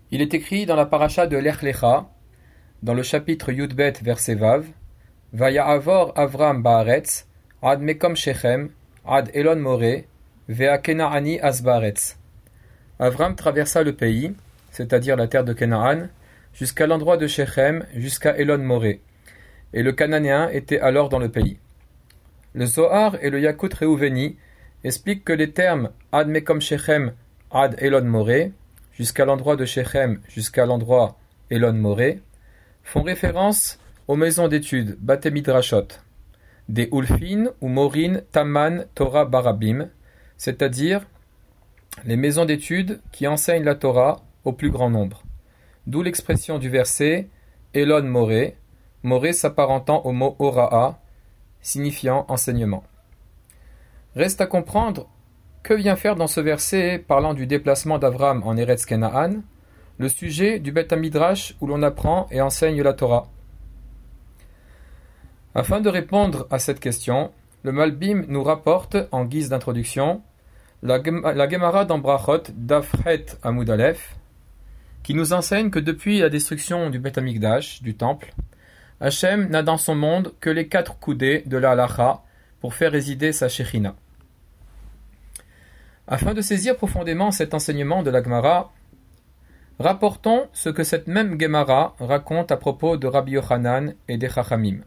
Il est écrit dans la paracha de Lech Lecha, dans le chapitre Yudbet verset Vav, Vaya'avor Avram ba'aretz, ad mekom Shechem, ad Elon Moreh, ve'a Kenaani az ba'aretz. Avram traversa le pays, c'est-à-dire la terre de Canaan, jusqu'à l'endroit de Shechem, jusqu'à Elon Moreh, et le Cananéen était alors dans le pays. Le Zohar et le Yakut Reuveni expliquent que les termes ad mekom Shechem, ad Elon Moreh, jusqu'à l'endroit de Shechem, jusqu'à l'endroit Elon Moreh, font référence aux maisons d'études Bate Midrashot, des Ulfin ou Morin Taman Torah Barabim, c'est-à-dire les maisons d'études qui enseignent la Torah au plus grand nombre. D'où l'expression du verset Elon Moreh, Moreh s'apparentant au mot Ora'a, signifiant enseignement. Reste à comprendre que vient faire dans ce verset, parlant du déplacement d'Avram en Eretz Kenaan, le sujet du Beth Midrash où l'on apprend et enseigne la Torah. Afin de répondre à cette question, le Malbim nous rapporte, en guise d'introduction, la Gemara dans Brachot d'Afret Amud Aleph, qui nous enseigne que depuis la destruction du Beth Amikdash, du temple, Hachem n'a dans son monde que les 4 coudées de la halacha pour faire résider sa Shechina. Afin de saisir profondément cet enseignement de la Gemara, rapportons ce que cette même Gemara raconte à propos de Rabbi Yochanan et des Chachamim.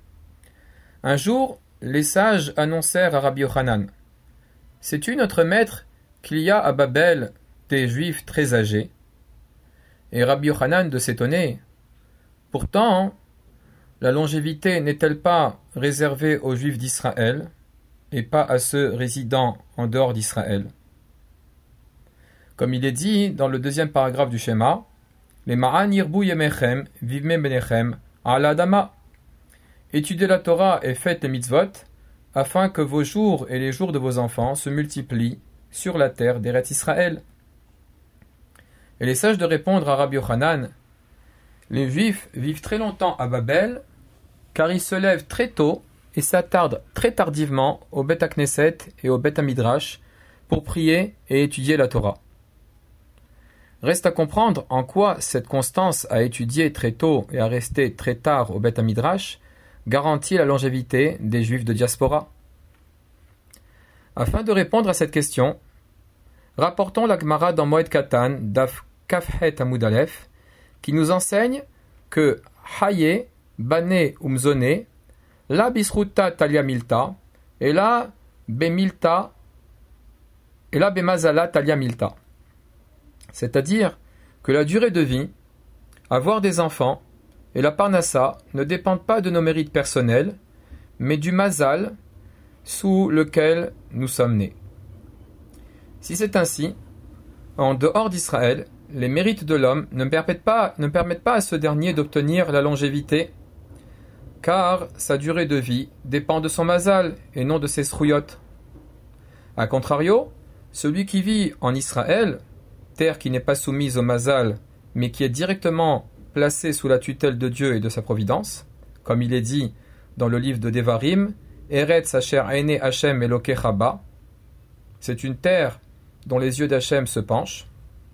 Un jour, les sages annoncèrent à Rabbi Yochanan: « Sais-tu, notre maître, qu'il y a à Babel des Juifs très âgés ?» Et Rabbi Yochanan de s'étonner. Pourtant, la longévité n'est-elle pas réservée aux Juifs d'Israël et pas à ceux résidant en dehors d'Israël? Comme il est dit dans le 2e paragraphe du schéma, les Ma'an yirbu yemechem vivme benechem ala adama. Étudiez la Torah et faites les mitzvot, afin que vos jours et les jours de vos enfants se multiplient sur la terre d'Eretz Israël. Et les sages de répondre à Rabbi Yochanan: les Juifs vivent très longtemps à Babel, car ils se lèvent très tôt et s'attardent très tardivement au Beth Knesset et au Beth Midrash pour prier et étudier la Torah. Reste à comprendre en quoi cette constance à étudier très tôt et à rester très tard au Beth Midrash garantit la longévité des Juifs de diaspora. Afin de répondre à cette question, rapportons la Gemara dans Moed Katan d'Af Kafhet Amud Aleph, qui nous enseigne que Haye, Bane Umzone, la Bisruta Talia Milta, et la Bemilta, et la Bemazala Talia Milta. C'est-à-dire que la durée de vie, avoir des enfants et la Parnassa ne dépendent pas de nos mérites personnels, mais du Mazal sous lequel nous sommes nés. Si c'est ainsi, en dehors d'Israël, les mérites de l'homme ne permettent pas à ce dernier d'obtenir la longévité, car sa durée de vie dépend de son mazal et non de ses srouillottes. A contrario, celui qui vit en Israël, terre qui n'est pas soumise au mazal, mais qui est directement placée sous la tutelle de Dieu et de sa providence, comme il est dit dans le livre de Devarim, Eretz asher aine Hashem Elokecha ba, c'est une terre dont les yeux d'Hachem se penchent.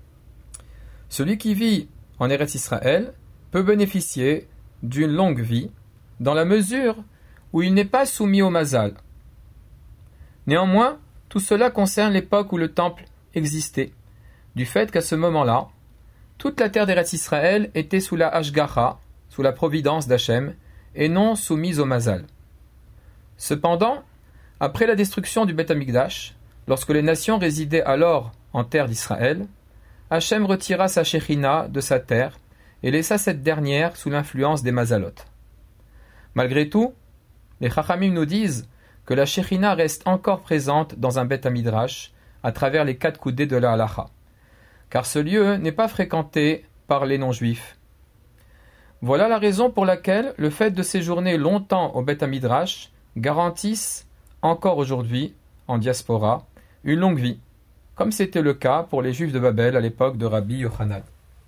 Celui qui vit en Eretz Israël peut bénéficier d'une longue vie dans la mesure où il n'est pas soumis au mazal. Néanmoins, tout cela concerne l'époque où le temple existait, du fait qu'à ce moment-là, toute la terre d'Eretz Israël était sous la Hashgacha, sous la providence d'Hachem, et non soumise au mazal. Cependant, après la destruction du Beth Amikdash, lorsque les nations résidaient alors en terre d'Israël, Hachem retira sa Shechina de sa terre et laissa cette dernière sous l'influence des Mazalot. Malgré tout, les Chachamim nous disent que la Shechina reste encore présente dans un Beth Midrash à travers les 4 coudées de la halacha, car ce lieu n'est pas fréquenté par les non-juifs. Voilà la raison pour laquelle le fait de séjourner longtemps au Beth Midrash garantisse encore aujourd'hui, en diaspora, une longue vie, comme c'était le cas pour les Juifs de Babel à l'époque de Rabbi Yochanan.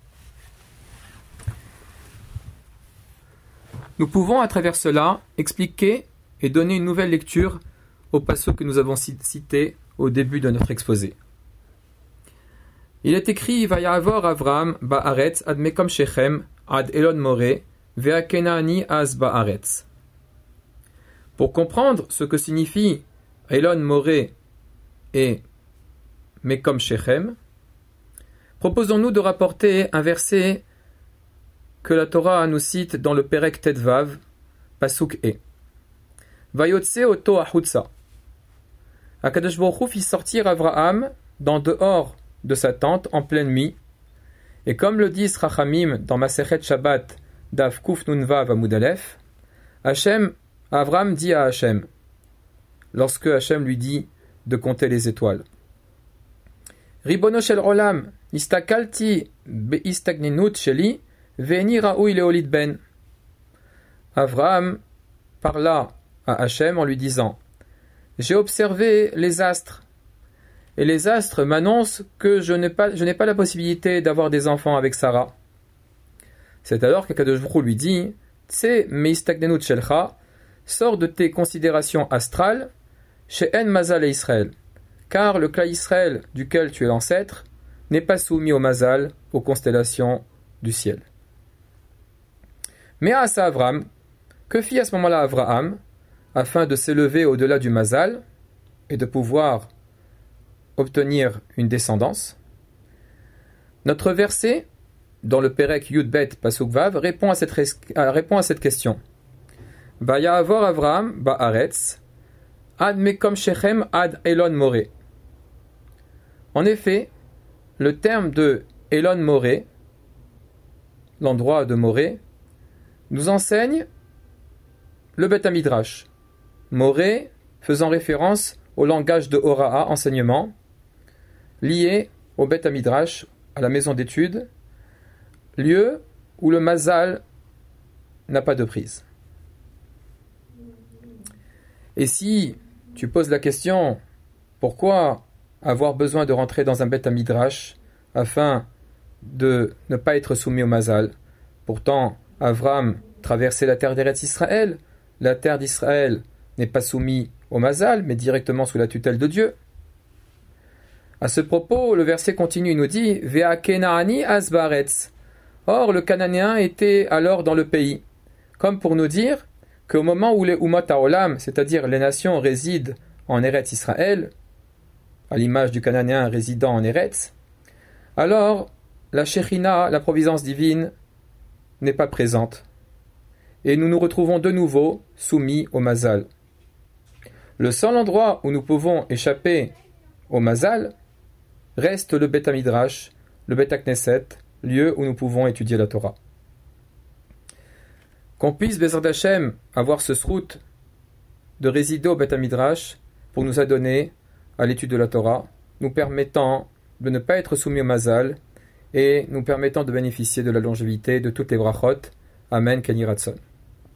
Nous pouvons à travers cela expliquer et donner une nouvelle lecture au passage que nous avons cité au début de notre exposé. Il est écrit Vayavor Avram ba'aretz ad mekom shechem ad Elon More ve'akenani az ba'aretz. Pour comprendre ce que signifie Elon More et mekom shechem, proposons-nous de rapporter un verset que la Torah nous cite dans le Perek Tetvav, Pasuk E. Vayotse oto ahutsa. Akadosh Baruch Hu fit sortir Avraham dans dehors de sa tente en pleine nuit, et comme le disent Chachamim dans Masechet Shabbat Daf Kuf Nun Vav Amud Aleph, Avraham dit à Hachem, lorsque Hachem lui dit de compter les étoiles, Ribono shel olam, istakalti beistagninut sheli, ve'eni ra'ui leolid ben. Avraham parla à Hachem en lui disant, j'ai observé les astres, et les astres m'annoncent que je n'ai pas la possibilité d'avoir des enfants avec Sarah. C'est alors qu'Akadosh Baruch Hu lui dit, Tse meistagninut shelcha, sors de tes considérations astrales, chez En Mazal et Israël, car le clan Israël duquel tu es l'ancêtre n'est pas soumis au Mazal, aux constellations du ciel. Mais à ça Avram, que fit à ce moment-là Avraham, afin de s'élever au-delà du Mazal et de pouvoir obtenir une descendance? Notre verset, dans le Perek Yudbet Pasuk Vav, répond à cette question. Vayavor Avraham ba'aretz ad mekom shechem ad Elon More. En effet, le terme de Elon More, l'endroit de Moré, nous enseigne le Beth Hamidrash. Moré faisant référence au langage de Hora'a, enseignement, lié au Beth Hamidrash, à la maison d'études, lieu où le Mazal n'a pas de prise. Et si tu poses la question, pourquoi avoir besoin de rentrer dans un Beth Hamidrash afin de ne pas être soumis au Mazal? Pourtant, Avram traversait la terre d'Eretz Israël. La terre d'Israël n'est pas soumise au Mazal, mais directement sous la tutelle de Dieu. À ce propos, le verset continue, il nous dit Vea Kenaani az ba'aretz. Or, le Cananéen était alors dans le pays, comme pour nous dire qu'au moment où les Umot HaOlam, c'est-à-dire les nations, résident en Eretz Israël, à l'image du Cananéen résidant en Eretz, alors la Shechina, la providence divine, n'est pas présente. Et nous nous retrouvons de nouveau soumis au Mazal. Le seul endroit où nous pouvons échapper au Mazal reste le Beth Hamidrash, le Beth HaKnesset, lieu où nous pouvons étudier la Torah. Qu'on puisse, Bezrat Hashem, avoir ce srout de résider au Beth Hamidrash pour nous adonner à l'étude de la Torah, nous permettant de ne pas être soumis au Mazal et nous permettant de bénéficier de la longévité de toutes les brachot. Amen, Ken Yiratzon.